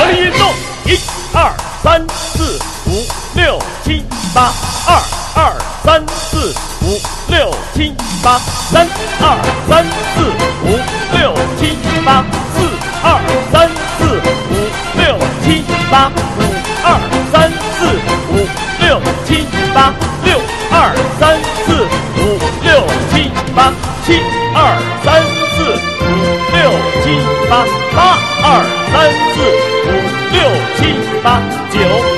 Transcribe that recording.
全力运动，1、2、3、4、5、6、7、8，2、2、3、4、5、6、7、8，3、2、3、4、5、6、7、8，4、2、3、4、5、6、7、8，5、2、3、4、5、6、7、8，6、2、3、4、5、6、7、8，7、2、3、4、5、6、7、8，8、2、3、4、5、6、7、8，9。